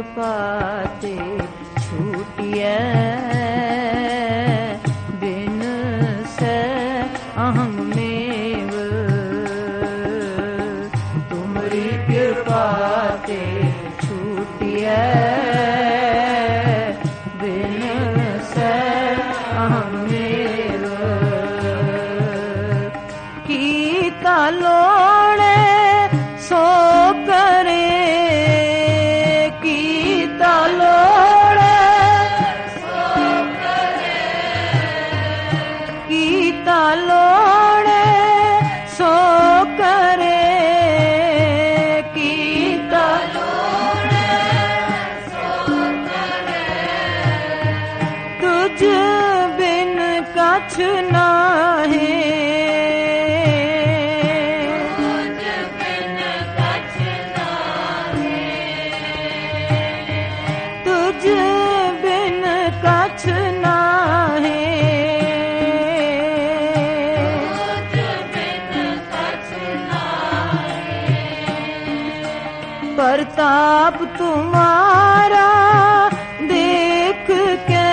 कृपा ते छूटिए बिन से अहम मेव तुमरी कृपा ते छूटिए बिन से अहम मेव कीता लोड़े सो करे कीता लोड़े सो करे कीता लोड़े सो करे कीता लोड़े सो करे तुझ बिन कछ नाहे कछ नाहे प्रताप तुम्हारा देख के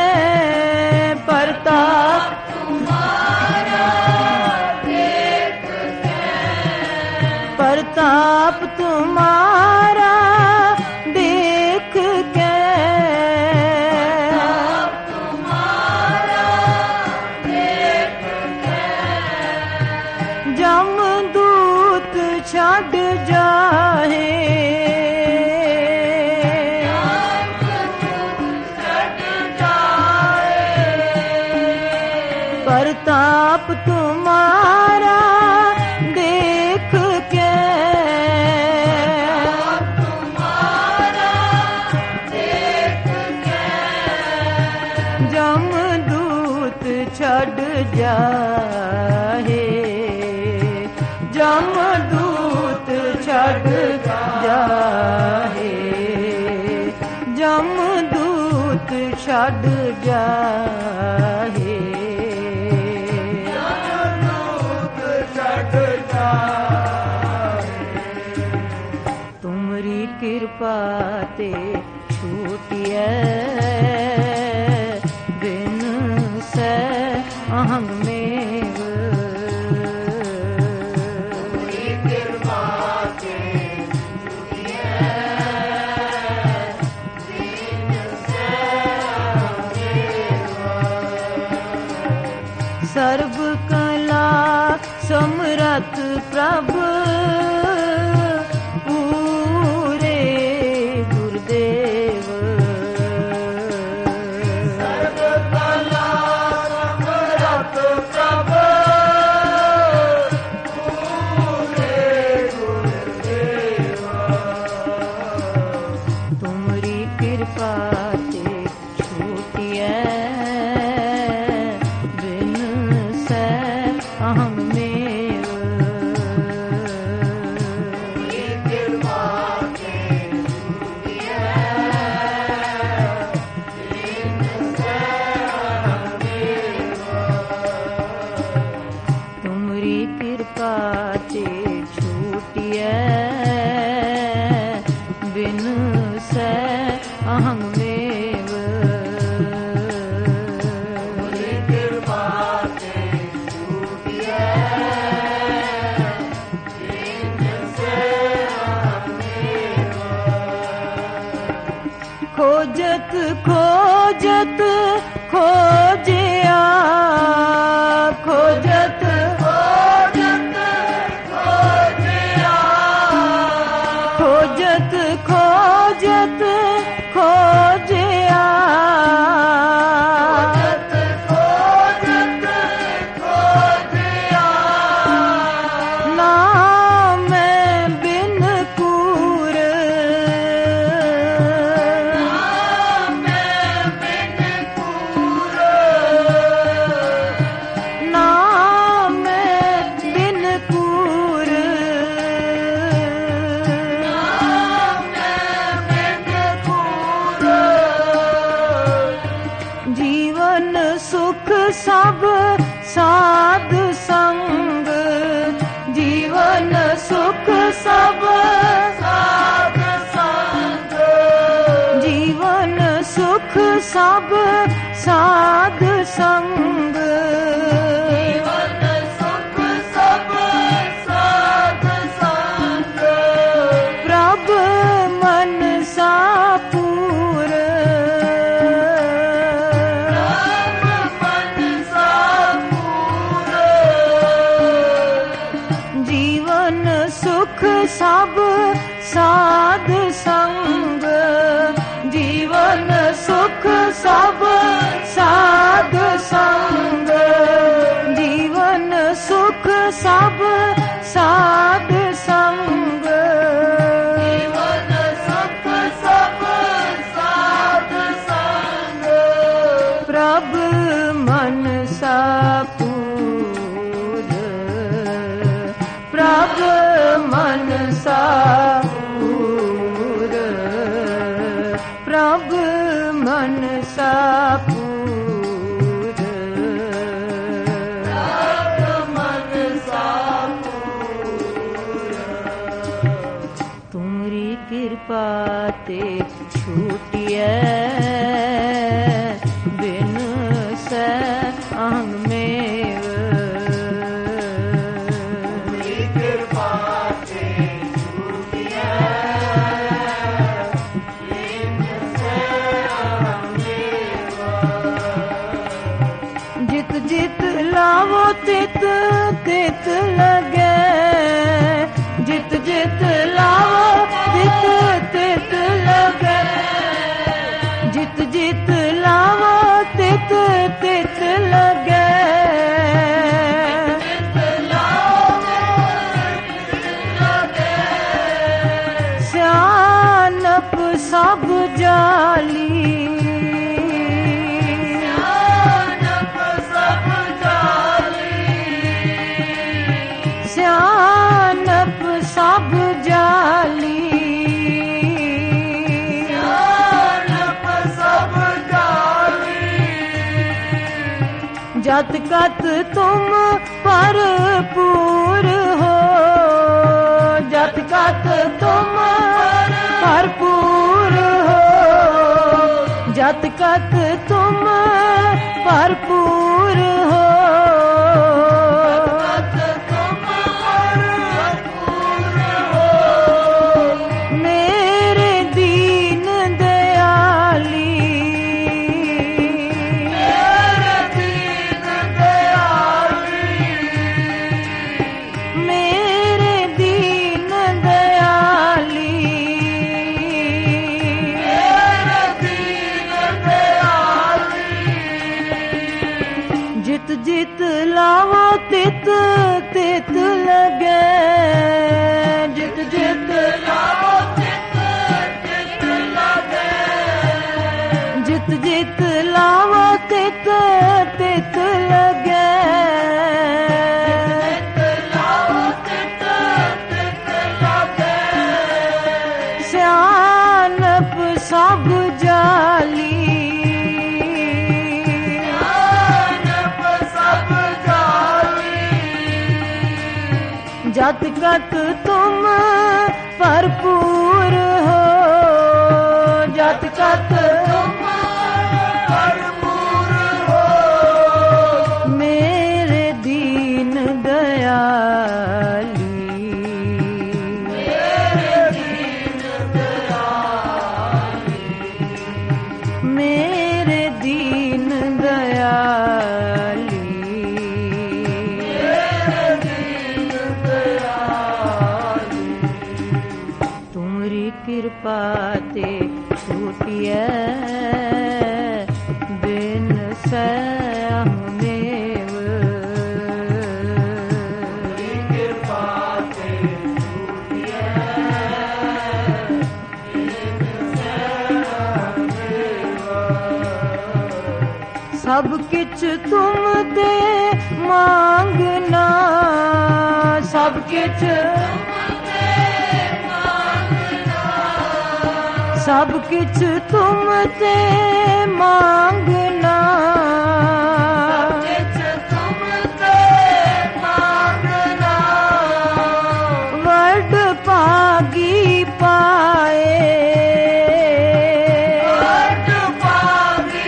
प्रताप तुम्हारा देख के प्रताप तुम्हारा देख के जमदूत छड़ जाहे प्रताप तुम्हारा देख के जमदूत छड़ जाहे जमदूत छड़ जाहे जमदूत छड़ जाहे जमदूत छड़ जाहे तुमरी कृपा ते छूटिए बिन से अहम मेव सर्व कला समरथ प्रभु पूरे गुरुदेव सर्व कला समरथ प्रभु पूरे गुरुदेव तुमरी कृपा ते छूटिए अहम मेव तुमरी कृपा ते छूटिए बिन से अहम मेव खोजत खोजत खोजिया खोजत खोजत खोजिया खोजत खोजत खोजिया खोजत खोजिया नाम बिन कूर सब साध संग, जीवन सुख सब साध संग, प्रभ मन सा पूर, प्रभ मन सा पूर, जीवन सुख सब साध संग, जीवन सुख सब साध संग, जीवन सुख सब साध संग, जीवन सुख सब साध संग, प्रभ मन सा पूर, प्रभ मन सा पूर, प्रभ मन सा पूर, प्रभ मन सा पूर, तुमरी कृपा ते छूटिए बिन से अंग में, कृपा से छूटिए बिन से जित जित लावो तित तित लगे, जित जित लावो तित तित लगे, जित जित लावो तित तित लगे, सियानप सब जाली, सियानप सब जाली, सियानप सब जाली, सियानप सब जाली, जत कत तुम भरपूर हो, जत कत तुम भरपूर हो, जत कत तुम भरपूर हो, तुम भरपूर हो, मेरे दीन दयाली, मेरे दीन दयाली, मेरे दीन दयाली, मेरे दीन दयाली, जित जित लावो तित तित लगे, जित जित लावो चित चित लगे, जित जित लावो तित तित लगे, लावो चित चित लगे, सियानप सब जाली, सियानप सब जाली, जत कत तुम भरपूर हो, जत कत तुम भरपूर हो, मेरे दीन दयाली, मेरे दीन दयाली, मेरे दीन दयाली, मेरे दीन दयाली, तुमरी कृपा ते छूटिए बिन से हमें, कृपा से छूटिए सब किछ तुम ते मांगना, सब किछ सब किछ तुम ते मांगना, तुम ते मांगना, वड पागी पाए, वड पागी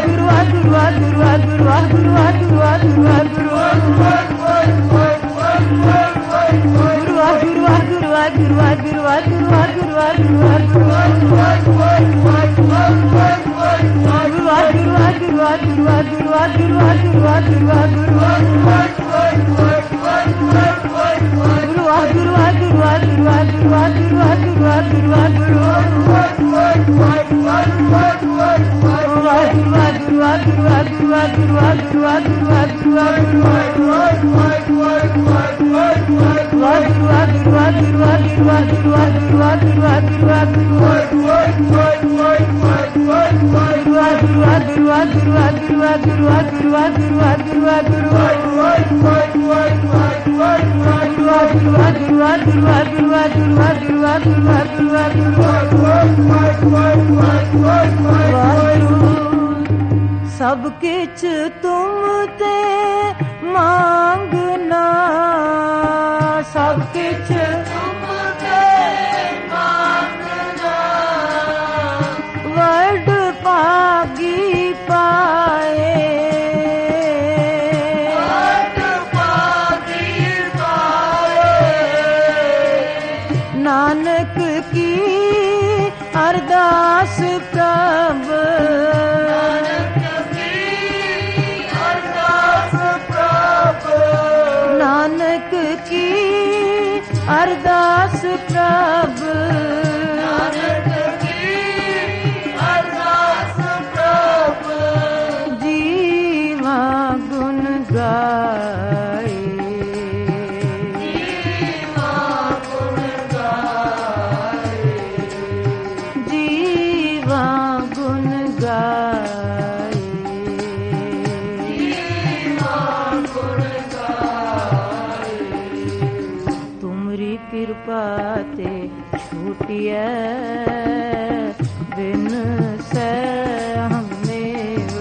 सब किछ तुम ते मांगना, सब किछ तुम ते मांगना, वड पागी पाए, वड पागी पाए, नानक की अरदास प्रभ, नानक की अरदास प्रभ, नानक की अरदास प्रभ, जीवा गुण गाए, जीवा गुण गाए, जीवा गुण गाए, जीवा गुण गाए, तुमरी कृपा ते छूटिए बिन से हमें,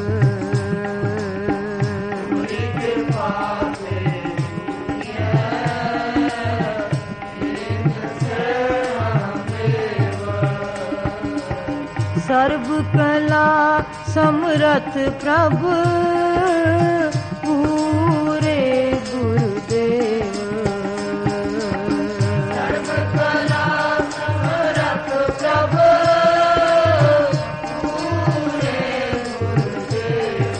तुमरी कृपा से सर्व कला समरथ प्रभु पूरे गुरुदेव, सर्व कला समरथ प्रभु पूरे गुरुदेव,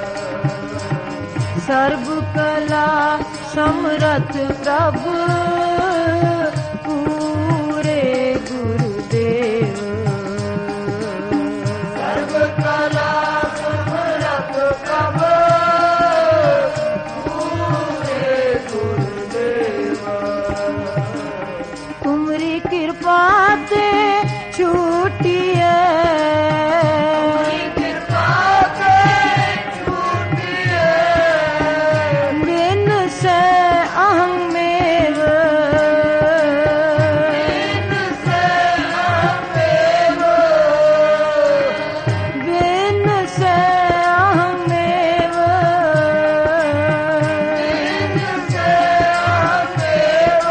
सर्व कला समरथ प्रभु पूरे गुरुदेव, सर्व कला समरथ प्रभु पूरे गुरुदेव, तुमरी कृपा ते छूटिए कृपा से छूटिए, बिन से अहं मेव, बिन से अहमेव, बिन से अहं मेव, बिन से अहमेव,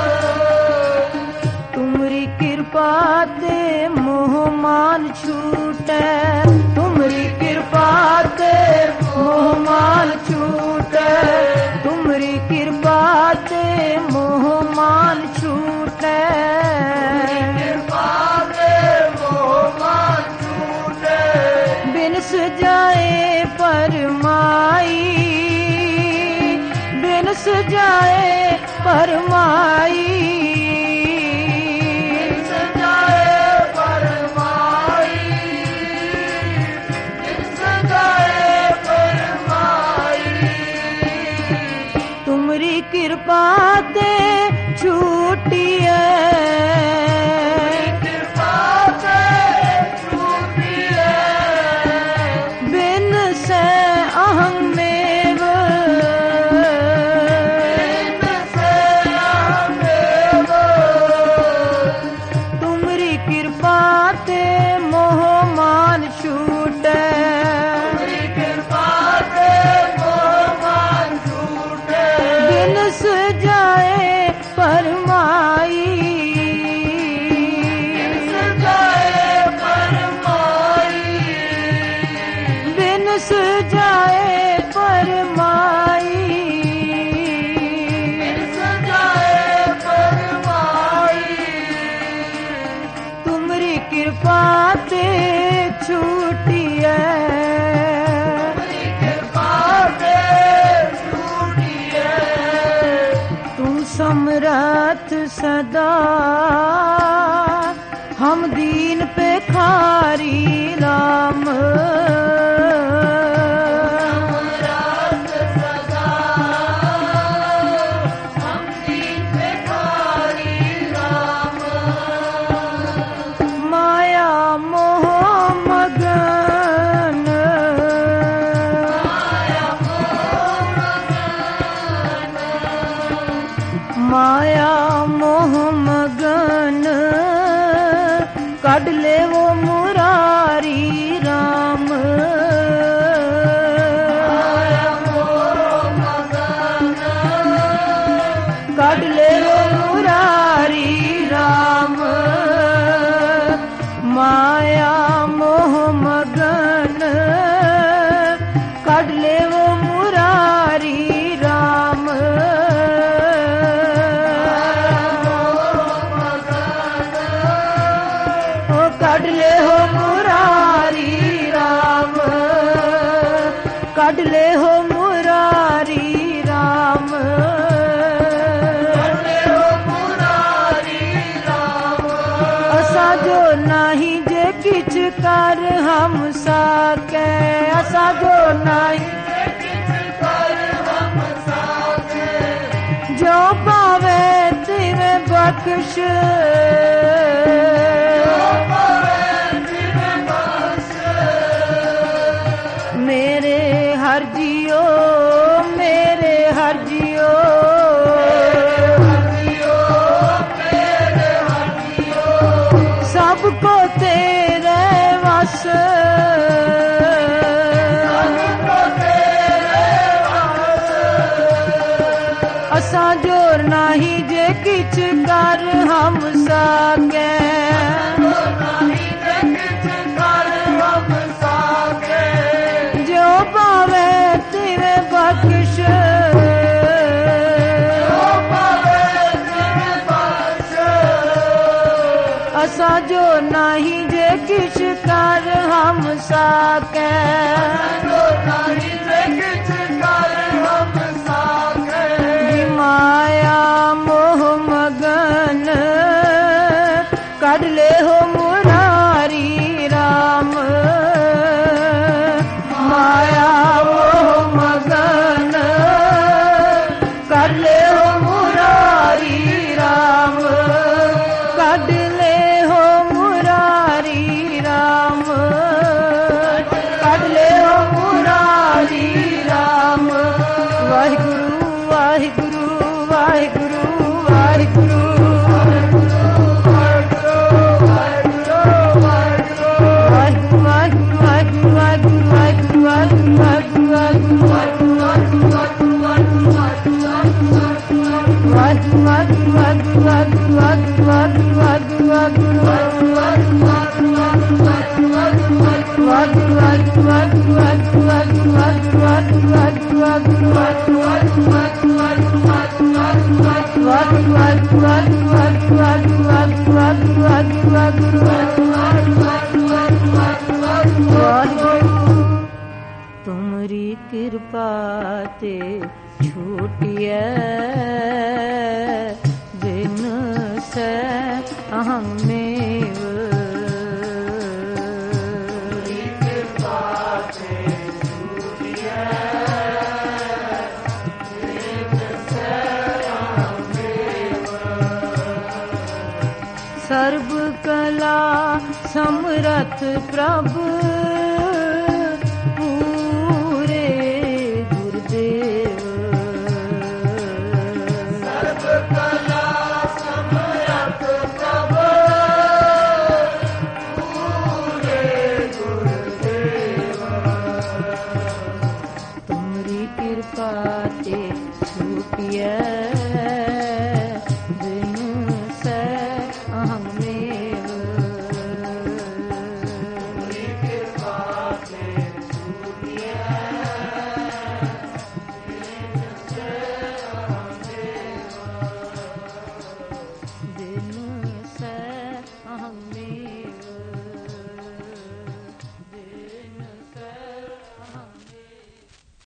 तुमरी कृपा ते मोह मान छूटे, तुमरी कृपा ते मोह मान छूटे, तुमरी कृपा ते मोह मान छूटे, कृपा से मोह मान छूटे, बिन सजाए परमाई, बिन सजाए परमाई, सजाए परमाई, सजाए परमाई, तुमरी कृपा ते छूटिए कृपा से छूटिए, बिन से अहं मेव, बिन से अहमेव, तुमरी कृपा ते मोह मान छूटे, कृपा से मोह मान छूटे, बिन सजाए परमाई, सजाए परमाई, बिन बिनस जाए परमाई, तुमरी कृपा ते छूटिए, तू समरथ सदा हम दीन पे खारी राम, माया मोह मगन, माया मोह मगन कढ ले वो मुरारी राम, कढ ले वो मुरारी राम, माया मोह मगन कढ ले वो मुरारी राम, कढ ले हो मुरारी राम, कढ ले हो मुरारी राम, असा जो नाही जे किछ कर हम साके, असा जो नाही जो पावे तिवे बख्श, मेरे हर जियो, मेरे हर जियो, सबको तेरे वस, असा जोर नाही जे किछ कर हम साके, जो पावे तिवे बख्श, असा जो नाही जे किछ कर हम साके, माया मोह मगन कढ ले हो मुरारी राम, माया मोह मगन कढ ले हो मुरारी राम, कढ ले हो मुरारी राम, कढ ले हो मुरारी राम, वाहिगुरु वाहिगुरु वाहिगुरु वाहिगुरु, तुमरी कृपा ते छूटिए बिन से अहम मेव, सर्व कला समरथ प्रभु पूरे गुरुदेव, सर्व कला समरथ प्रभु पूरे गुरुदेव, तुमरी कृपा ते छूटिए